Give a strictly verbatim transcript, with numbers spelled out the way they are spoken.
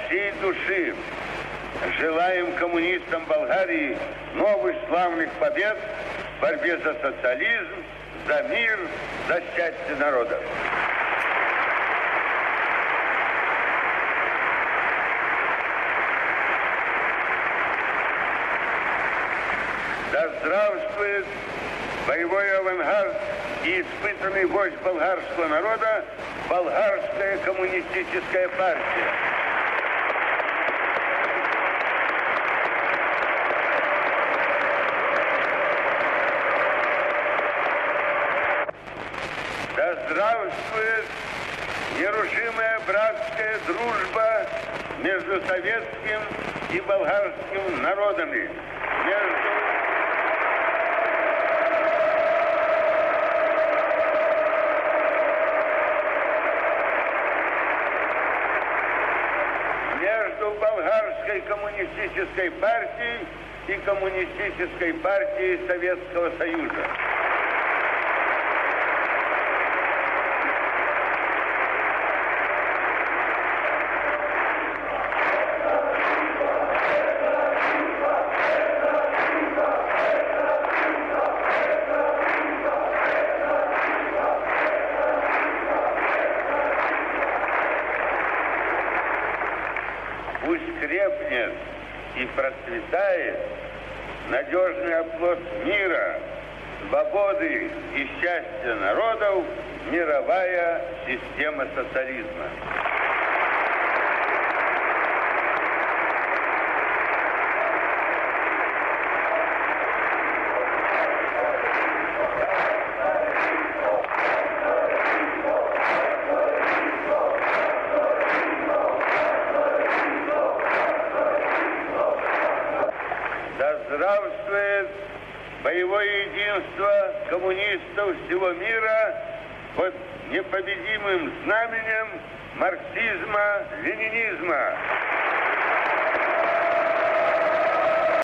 всей души желаем коммунистам Болгарии новых славных побед в борьбе за социализм, за мир, за счастье народа. Да здравствует боевой авангард и испытанный вождь болгарского народа, Болгарская коммунистическая партия. Да здравствует нерушимая братская дружба между советским и болгарским народами, между между болгарской коммунистической партией и коммунистической партией Советского Союза. Пусть крепнет и процветает надежный оплот мира, свободы и счастья народов мировая система социализма. Да здравствует боевое единство коммунистов всего мира под непобедимым знаменем марксизма-ленинизма.